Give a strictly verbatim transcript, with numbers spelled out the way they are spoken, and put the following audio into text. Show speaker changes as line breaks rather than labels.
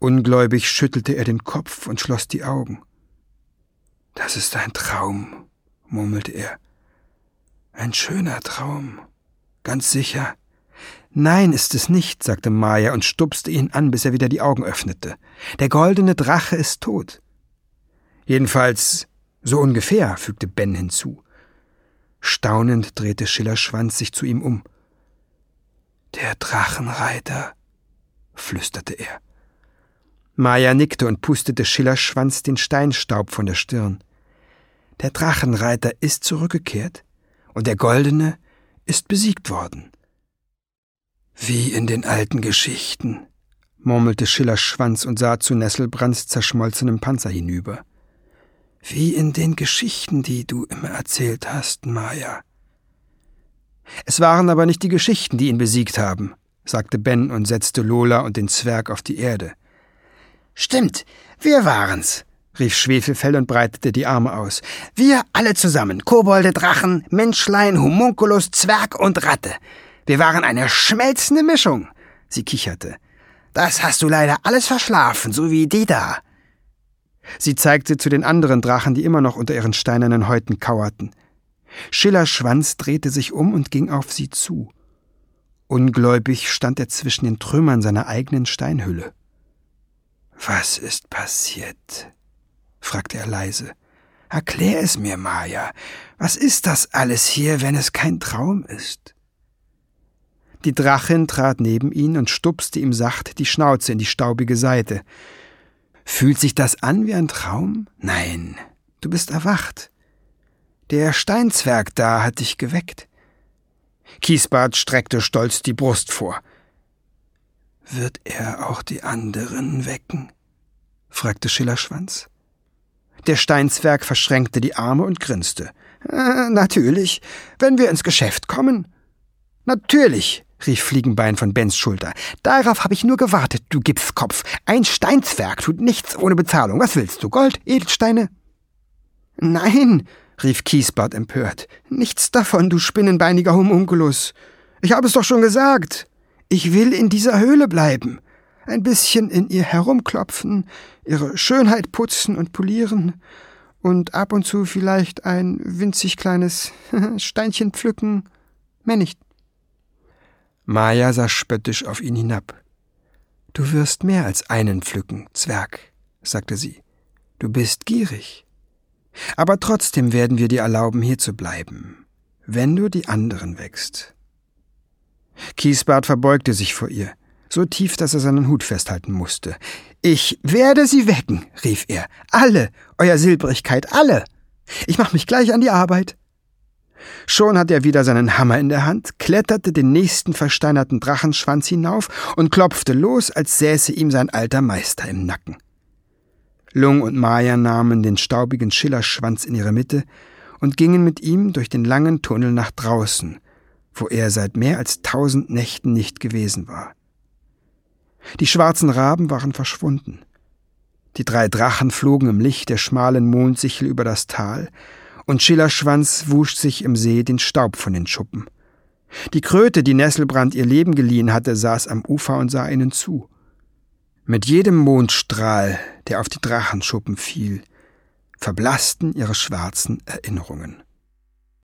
Ungläubig schüttelte er den Kopf und schloss die Augen. »Das ist ein Traum«, murmelte er. »Ein schöner Traum. Ganz sicher.« »Nein, ist es nicht«, sagte Maya und stupste ihn an, bis er wieder die Augen öffnete. »Der goldene Drache ist tot.« »Jedenfalls so ungefähr«, fügte Ben hinzu. Staunend drehte Schillerschwanz sich zu ihm um. »Der Drachenreiter«, flüsterte er. Maya nickte und pustete Schillerschwanz den Steinstaub von der Stirn. »Der Drachenreiter ist zurückgekehrt und der Goldene ist besiegt worden.« »Wie in den alten Geschichten«, murmelte Schillerschwanz und sah zu Nesselbrands zerschmolzenem Panzer hinüber. »Wie in den Geschichten, die du immer erzählt hast, Maya.« »Es waren aber nicht die Geschichten, die ihn besiegt haben«, sagte Ben und setzte Lola und den Zwerg auf die Erde. »Stimmt, wir waren's«, rief Schwefelfell und breitete die Arme aus. »Wir alle zusammen, Kobolde, Drachen, Menschlein, Homunculus, Zwerg und Ratte. Wir waren eine schmelzende Mischung.« Sie kicherte. »Das hast du leider alles verschlafen, so wie die da.« Sie zeigte zu den anderen Drachen, die immer noch unter ihren steinernen Häuten kauerten. Schillerschwanz drehte sich um und ging auf sie zu. Ungläubig stand er zwischen den Trümmern seiner eigenen Steinhülle. »Was ist passiert?« fragte er leise. »Erklär es mir, Maya. Was ist das alles hier, wenn es kein Traum ist?« Die Drachin trat neben ihn und stupste ihm sacht die Schnauze in die staubige Seite. »Fühlt sich das an wie ein Traum? Nein, du bist erwacht. Der Steinzwerg da hat dich geweckt.« Kiesbart streckte stolz die Brust vor. »Wird er auch die anderen wecken?« fragte Schillerschwanz. Der Steinzwerg verschränkte die Arme und grinste. Äh, »Natürlich, wenn wir ins Geschäft kommen.« »Natürlich«, rief Fliegenbein von Bens Schulter. »Darauf habe ich nur gewartet, du Gipskopf. Ein Steinzwerg tut nichts ohne Bezahlung. Was willst du, Gold, Edelsteine?« »Nein«, rief Kiesbart empört. »Nichts davon, du spinnenbeiniger Homunculus. Ich habe es doch schon gesagt. Ich will in dieser Höhle bleiben. Ein bisschen in ihr herumklopfen, ihre Schönheit putzen und polieren und ab und zu vielleicht ein winzig kleines Steinchen pflücken. Mehr nicht.« Maya sah spöttisch auf ihn hinab. »Du wirst mehr als einen pflücken, Zwerg«, sagte sie. »Du bist gierig. Aber trotzdem werden wir dir erlauben, hier zu bleiben, wenn du die anderen weckst.« Kiesbart verbeugte sich vor ihr, so tief, dass er seinen Hut festhalten musste. »Ich werde sie wecken«, rief er. »Alle, Euer Silbrigkeit, alle! Ich mach mich gleich an die Arbeit.« Schon hatte er wieder seinen Hammer in der Hand, kletterte den nächsten versteinerten Drachenschwanz hinauf und klopfte los, als säße ihm sein alter Meister im Nacken. Lung und Maya nahmen den staubigen Schillerschwanz in ihre Mitte und gingen mit ihm durch den langen Tunnel nach draußen, wo er seit mehr als tausend Nächten nicht gewesen war. Die schwarzen Raben waren verschwunden. Die drei Drachen flogen im Licht der schmalen Mondsichel über das Tal, und Schillerschwanz wusch sich im See den Staub von den Schuppen. Die Kröte, die Nesselbrand ihr Leben geliehen hatte, saß am Ufer und sah ihnen zu. Mit jedem Mondstrahl, der auf die Drachenschuppen fiel, verblassten ihre schwarzen Erinnerungen.